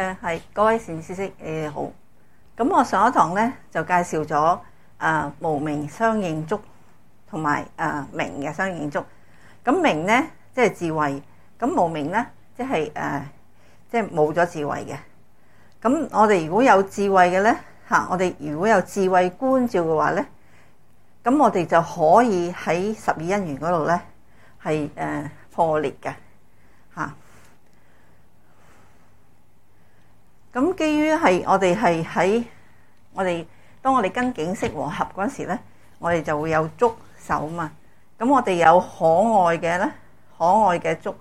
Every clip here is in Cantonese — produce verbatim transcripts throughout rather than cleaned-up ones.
誒係各位善知識，你哋好。咁我上一堂咧就介紹咗啊無明相應觸同埋啊明嘅相應觸。咁明咧即係智慧，咁無明咧即係誒即係冇咗智慧嘅。咁我哋如果有智慧嘅咧嚇，我哋如果有智慧觀照嘅話咧，咁我哋就可以喺十二因緣嗰度咧係誒破裂嘅嚇。咁基於係我哋係喺我哋當我哋跟境識和合嗰陣時咧，我哋就會有觸受嘛。咁我哋有可愛嘅咧，可愛嘅觸。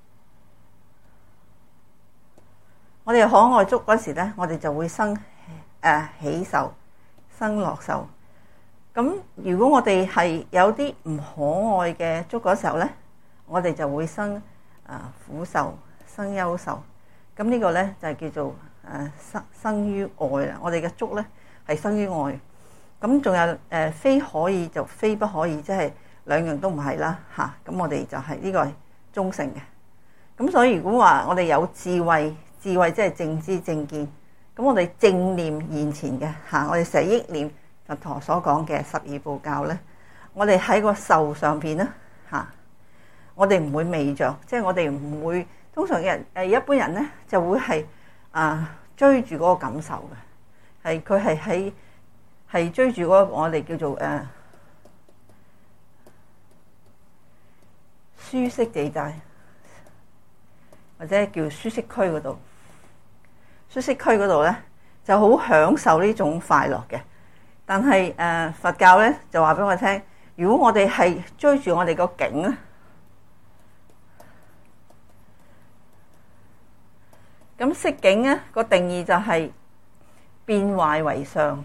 我哋可愛觸嗰時咧，我哋就會生誒、呃、喜受，生樂受。咁如果我哋係有啲唔可愛嘅觸嗰時候咧，我哋就會生啊、呃、苦受，生憂受。咁呢個咧就係、是、叫做誒生生於愛啦。我哋嘅觸咧係生於愛。咁仲有誒、呃、非可以就非不可以，即係兩樣都唔係啦嚇。咁我哋就係、是、呢、這個係中性嘅。咁所以如果話我哋有智慧，智慧即係正知正見。咁我哋正念現前嘅嚇，我哋成日憶念佛陀所講嘅十二部教咧，我哋喺個受上邊咧嚇，我哋唔會昧着，即係我哋唔會。通常嘅人誒一般人咧就會係啊追住嗰個感受嘅，係佢係喺係追住嗰個我哋叫做誒、啊、舒適地帶，或者叫舒適區嗰度。舒適區嗰度咧就好享受呢種快樂嘅，但係誒、啊、佛教咧就話俾我聽，如果我哋係追住我哋個境咧。咁色境咧個定義就係變壞為相，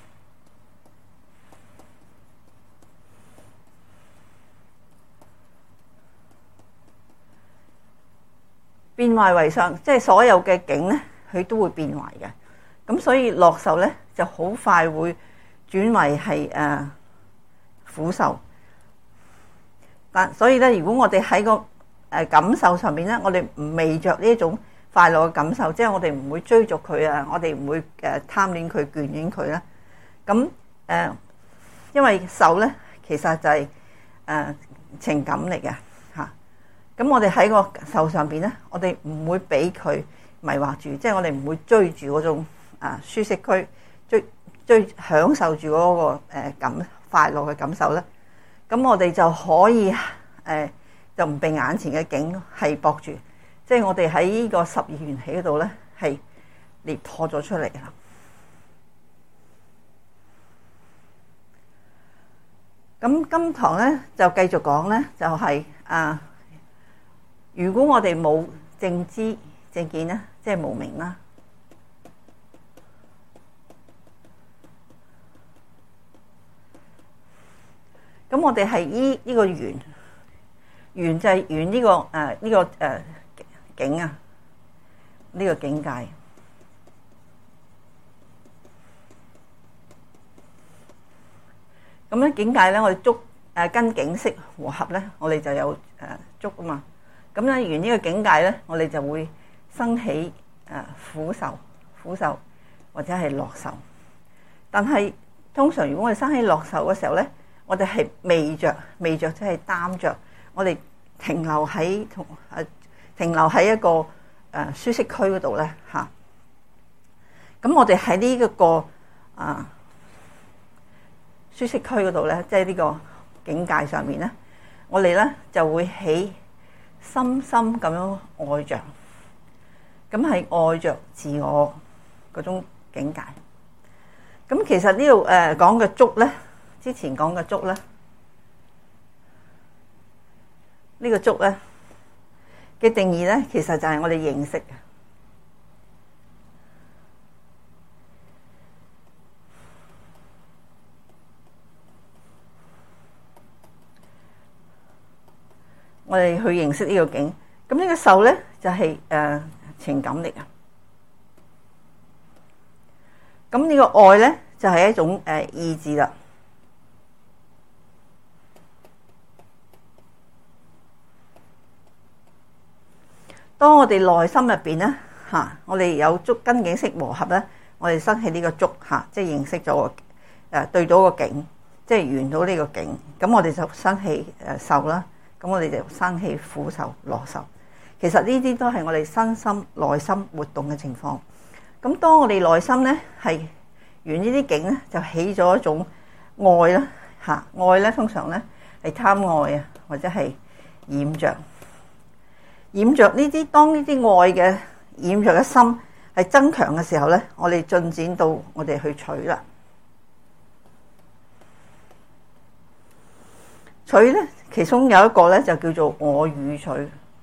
變壞為相，即係所有嘅境咧，佢都會變壞嘅。咁所以樂受咧就好快會轉為係誒苦受。但所以咧，如果我哋喺個誒感受上邊咧，我哋唔昧着呢一種快樂嘅感受，即係我哋唔會追逐佢啊，我哋唔會誒貪戀佢、眷戀佢啦。咁誒、呃，因為受咧其實就係、是、誒、呃、情感嚟嘅嚇。咁我哋喺個受上邊咧，我哋唔會俾佢迷惑住，即係我哋唔會追住嗰種啊舒適區，追追享受住嗰個誒感快樂嘅感受咧。咁我哋就可以誒、呃、就唔被眼前嘅境係駁住。即係我哋喺呢個十二緣起嗰度咧，係裂破咗出嚟啦。咁今堂咧就繼續講咧，就係、是、啊，如果我哋冇正知正見咧，即係無明啦。咁我哋係依呢個緣，緣就係緣呢個誒呢、啊這個誒。啊境啊，呢、這個境界。咁咧境界咧，我哋觸誒跟境識和合咧，我哋就有誒觸啊嘛。咁咧緣呢個境界咧，我哋就會生起誒苦受、苦受或者係樂受。但係通常如果我哋生起樂受嘅時候咧，我哋係昧着、昧着即係擔着，我哋停留喺同誒。停留喺一個誒、呃、舒適區嗰度咧嚇，咁我哋喺呢一個啊舒適區嗰度咧，即係呢個境界上面咧，我哋咧就會起深深咁樣愛着，咁係愛着自我嗰種境界。咁其實呢度誒講嘅觸咧，之前講嘅觸咧，呢個觸咧嘅定義咧，其實就係我哋認識嘅。我哋去認識呢個境，咁呢個受咧就係、是、誒、呃、情感嚟嘅。咁呢個愛咧就係、是、一種誒、呃、意志啦。當我哋內心入邊咧嚇，我哋有觸根境識和合咧，我哋生起呢個觸嚇，即係認識咗誒對到個境，即係緣到呢個境，咁我哋就生起誒受啦，咁我哋就生起苦受、樂受。其實呢啲都係我哋身心內心活動嘅情況。咁當我哋內心咧係緣呢啲境咧，就起咗一種愛啦嚇，愛咧通常咧係貪愛啊，或者係染着。染着呢啲，當呢啲愛嘅染着嘅心係增強嘅時候咧，我哋進展到我哋去取啦。取咧，其中有一個咧就叫做我與取。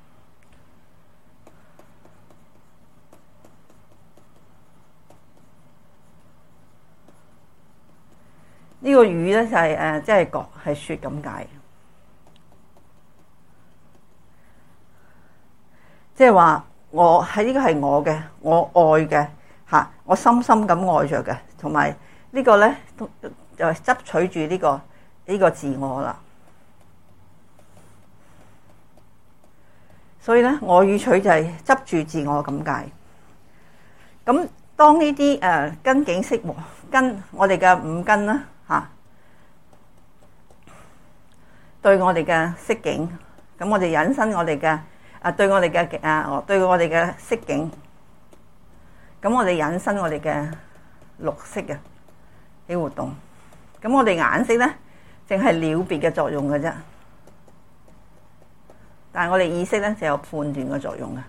呢個與咧就係誒，即係講係説咁解。即係話我喺呢個係我嘅，我愛嘅嚇，我深深咁愛着嘅，同埋呢個咧就係執取住呢個呢個自我啦。所以咧，我與取就係執住自我咁解。咁當呢啲誒根境識和根，我哋嘅五根啦嚇，對我哋嘅色境，咁我哋引申我哋嘅。啊，對我哋嘅啊，對我哋嘅色境，咁我哋引申我哋嘅六識嘅啲活動，咁我哋眼識咧，淨係了別嘅作用嘅啫，但係我哋意識咧就有判斷嘅作用嘅，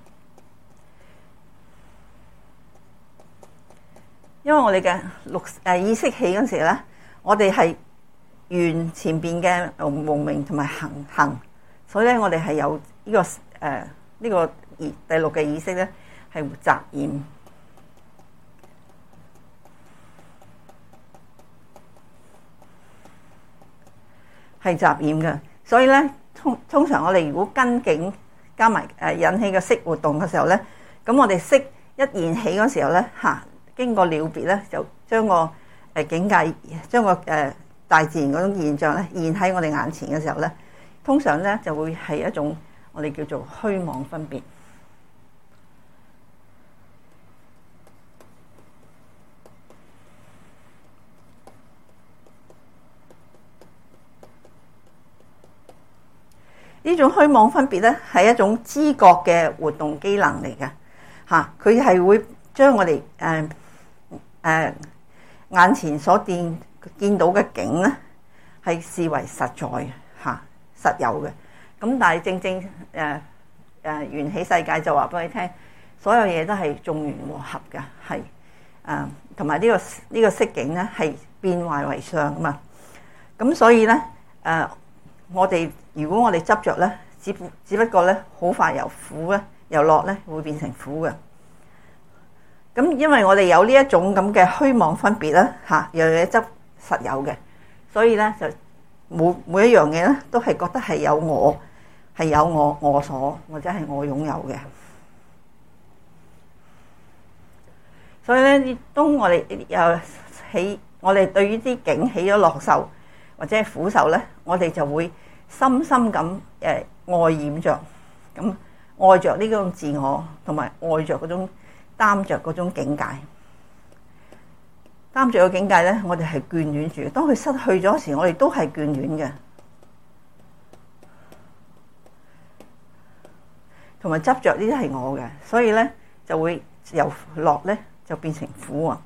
因為我哋嘅六誒意識起嗰時咧，我哋係緣前邊嘅無明同埋行行，所以咧我哋係有呢個。誒、呃、呢、這個第六嘅意識咧係雜染，係雜染嘅。所以咧通通常我哋如果根境加埋誒、呃、引起嘅識活動嘅時候咧，咁我哋識一現起嗰時候咧嚇、啊，經過了別咧，就將個誒、呃、境界，將個誒、呃、大自然嗰種現象咧現喺我哋眼前嘅時候咧，通常咧就會係一種。我哋叫做虛妄分別，呢種虛妄分別咧係一種知覺嘅活動機能嚟嘅嚇，佢係會將我哋誒誒眼前所見見到嘅景咧係視為實在嘅嚇，實有嘅。咁但係正正誒誒緣起世界就話俾你聽，所有嘢都係眾緣和合嘅，係誒同埋呢個呢、呢個色境咧係變壞為相啊嘛。咁所以咧誒、呃，我哋如果我哋執着咧，只只不過咧好快由苦咧由樂咧會變成苦嘅。咁因為我哋有呢一種咁嘅虛妄分別咧嚇，樣嘢執實有嘅，所以咧就每每一樣嘢咧都係覺得係有我。係有我我所或者係我擁有嘅，所以咧，當我哋又起，我哋對於啲境起咗樂受或者係苦受咧，我哋就會深深咁誒愛染着，咁愛着呢種自我，同埋愛着嗰種擔着嗰種境界。擔着嘅境界咧，我哋係眷戀住。當佢失去咗時，我哋都係眷戀嘅。同埋執着呢啲係我嘅，所以咧就會由樂咧就變成苦啊！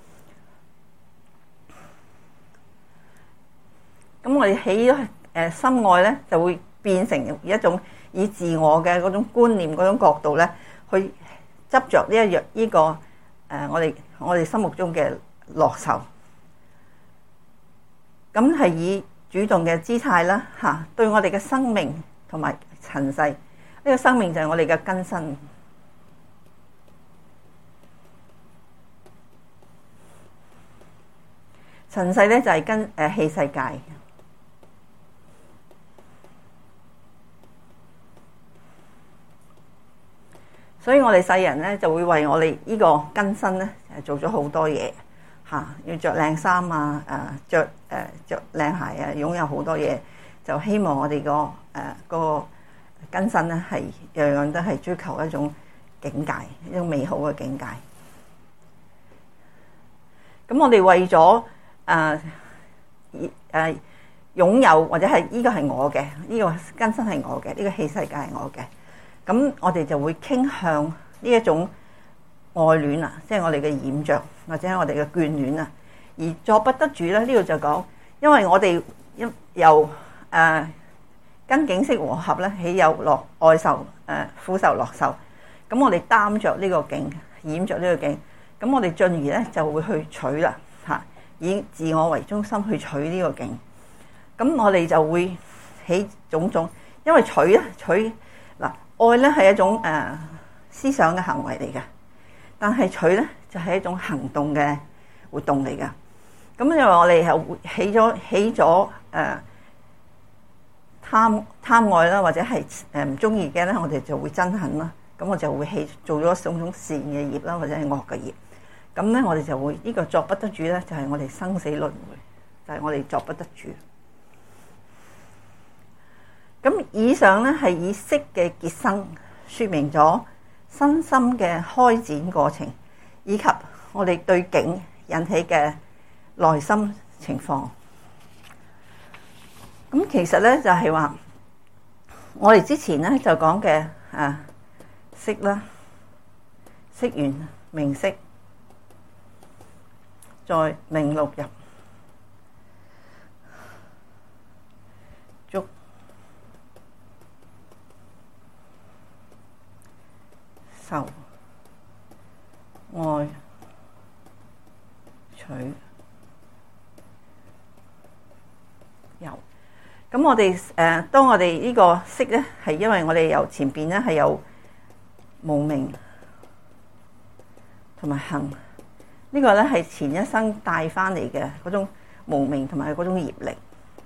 咁我哋起咗誒心愛咧，就會變成一種以自我嘅嗰種觀念嗰種角度咧，去執着呢一樣呢個誒、呃、我哋我哋心目中嘅樂受。咁係以主動嘅姿態啦，嚇對我哋嘅生命同埋塵世。呢個生命就係我哋嘅根身，塵世咧就係跟誒器世界，所以我哋世人咧就會為我哋呢個根身咧誒做咗好多嘢嚇，要着靚衫啊，誒著誒著靚鞋啊，擁有好多嘢，就希望我哋個誒個。根身咧係樣樣都係追求一種境界，一種美好嘅境界。咁我哋為咗誒誒擁有或者係呢個係我嘅，呢個根身係我嘅，呢個器世界係我嘅，咁我哋就會傾向呢一種愛戀啊，即係我哋嘅染着或者係我哋嘅眷戀啊，而作不得主咧。呢度就講，因為我哋一由誒根境識和合咧，喜有樂愛受誒苦受樂受，咁我哋擔着呢個境，染着呢個境。咁我哋進而咧就會去取啦，嚇，以自我為中心去取呢個境。咁我哋就會起種種，因為取咧取嗱愛咧係一種誒、呃、思想嘅行為嚟嘅，但係取咧就係、是、一種行動嘅活動嚟㗎。咁因為我哋係起咗起咗誒貪貪愛啦，或者係誒唔中意嘅咧，我哋就會憎恨啦。咁我就會起做咗種種善嘅業啦，或者係惡嘅業。咁咧，我哋就會呢、這個作不得主咧，就係、是、我哋生死輪迴，就係、是、我哋作不得主。咁以上咧係以色嘅結生，說明咗身心嘅開展過程，以及我哋對境引起嘅內心情況。咁其實咧就係、是、話，我哋之前咧就講嘅啊色啦，色緣名色。在名六入，觸、受、愛、取、有。咁我哋誒，當我哋呢個色咧，係因為我哋由前邊咧係有無明同埋行。呢個咧係前一生帶翻嚟嘅嗰種無明同埋嗰種業力，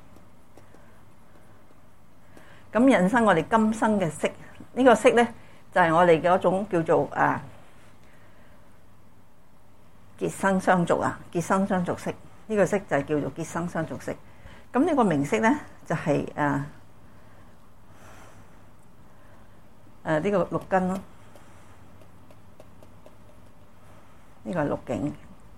咁引申我哋今生嘅色。呢個色咧就係我哋嘅一種叫做啊結生相續啊，結生相續色。呢個色就係叫做結生相續色。咁呢個名色咧就係誒誒呢個六根咯。呢個係六境。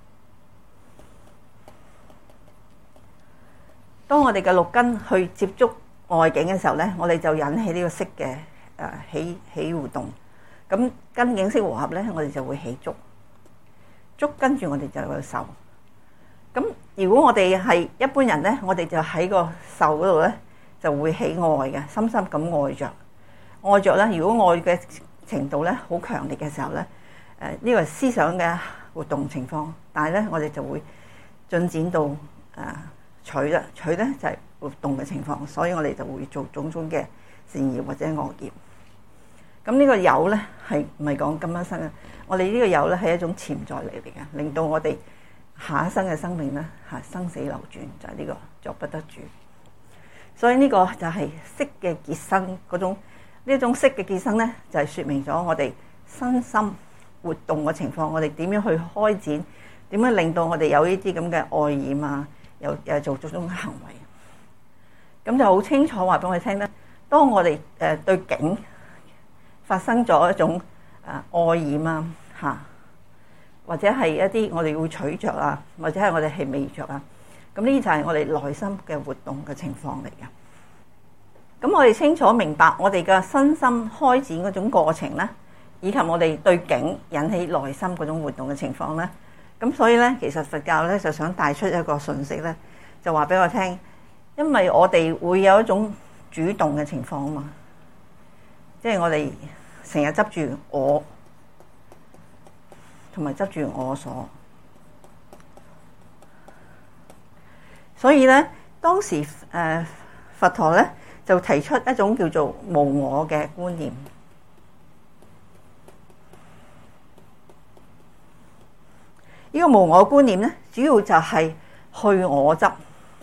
當我哋嘅六根去接觸外境嘅時候咧，我哋就引起呢個色嘅誒起起互動。咁根境識和合咧，我哋就會起觸，觸跟住我哋就有受。咁如果我哋係一般人咧，我哋就喺個受嗰度咧就會起愛嘅，深深咁愛着。愛着咧，如果愛嘅程度咧好強烈嘅時候咧，誒呢個係思想嘅活動情況，但係咧我哋就會進展到誒取啦，取咧就係活動嘅情況，所以我哋就會做種種嘅善業或者惡業。咁呢個有咧係唔係講今一生啊？我哋呢個有咧係一種潛在力嚟嘅，令到我哋下一生嘅生命咧嚇生死流轉，就係呢個作不得主。所以呢個就係色嘅結生嗰種，呢一種色嘅結生咧，就係説明咗我哋身心活動嘅情況，我哋點樣去開展，點樣令到我哋有呢啲咁嘅愛染啊，有誒做種種行為。咁就好清楚話俾我哋聽咧，當我哋誒對境發生咗一種誒愛染啊嚇，或者係一啲我哋會取着啊，或者係我哋係味着啊，咁呢就係我哋內心嘅活動嘅情況嚟嘅。咁我哋清楚明白我哋嘅身心開展嗰種過程咧，以及我哋對境引起內心嗰種活動嘅情況咧，咁所以咧，其實佛教咧就想帶出一個訊息咧，就話俾我聽，因為我哋會有一種主動嘅情況啊嘛，即係我哋成日執住我，同埋執住我所，所以咧當時誒、呃、佛陀咧就提出一種叫做無我嘅觀念。呢個無我觀念咧，主要就係去我執。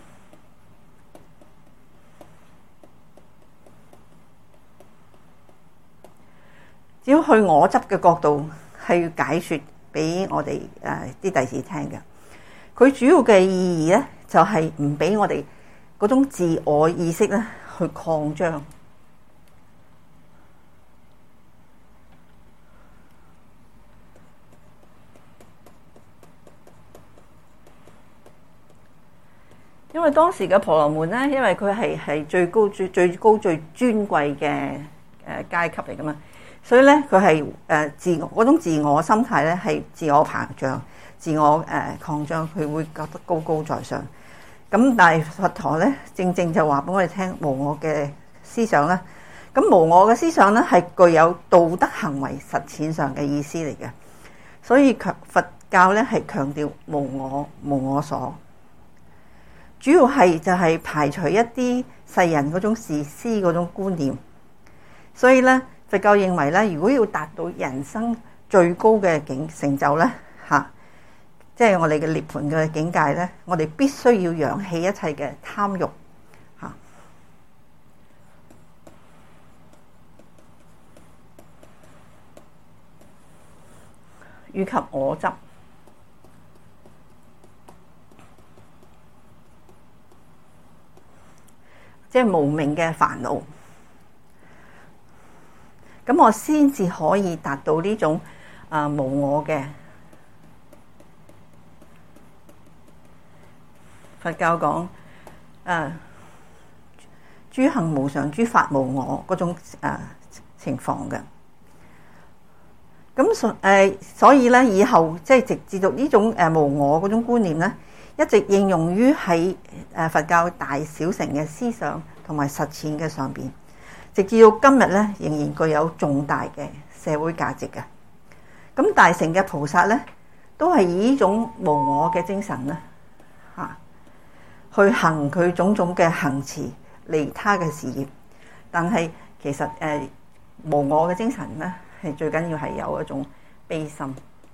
只要去我執嘅角度，係要解説俾我哋誒啲弟子聽嘅。佢主要嘅意義咧，就係唔俾我哋嗰種自我意識咧去擴張。 因為當時嘅婆羅門咧，因為佢係係最高最最高最尊貴嘅誒階級嚟噶嘛，所以咧佢係誒自我嗰種自我心態咧係自我膨脹、自我誒擴張，佢會覺得高高在上。咁但係佛陀咧，正正就話俾我哋聽無我嘅思想咧。咁無我嘅思想咧係具有道德行為實踐上嘅意思嚟嘅，所以強佛教咧係強調無我、無我所，主要係就係排除一啲世人嗰種自私嗰種觀念。所以咧佛教認為咧，如果要達到人生最高嘅境成就咧，嚇，即係我哋嘅涅槃嘅境界咧，我哋必須要揚棄一切嘅貪欲。以及我執，即係無明嘅煩惱，咁我先至可以達到呢種啊、呃、無我嘅。佛教講誒諸行無常，諸法無我嗰種誒、呃、情況嘅。咁所誒，所以咧，以後即係直至到呢種誒無我嗰種觀念咧，一直應用於喺誒佛教大小乘嘅思想同埋實踐嘅上邊，直至到今日咧，仍然具有重大嘅社會價值嘅。咁大乘嘅菩薩咧，都係以呢種無我嘅精神咧，嚇去行佢種種嘅行持利他嘅事業。但係其實誒無我嘅精神咧，係最緊要係有一種悲心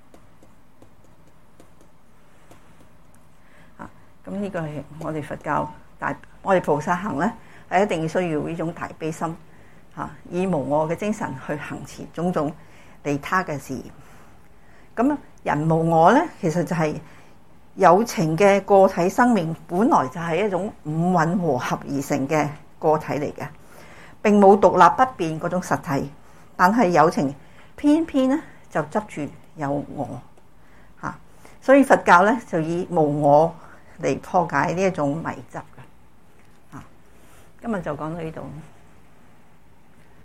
啊！咁呢個係我哋佛教大，我哋菩薩行咧係一定要需要呢種大悲心啊，以無我嘅精神去行持種種利他嘅事業。咁人無我咧，其實就係有情嘅個體生命，本來就係一種五蘊和合而成嘅個體嚟嘅，並冇獨立不變嗰種實體。但係有情偏偏咧就執住有我嚇，所以佛教咧就以無我嚟破解呢一種迷執嘅嚇。今日就講到呢度。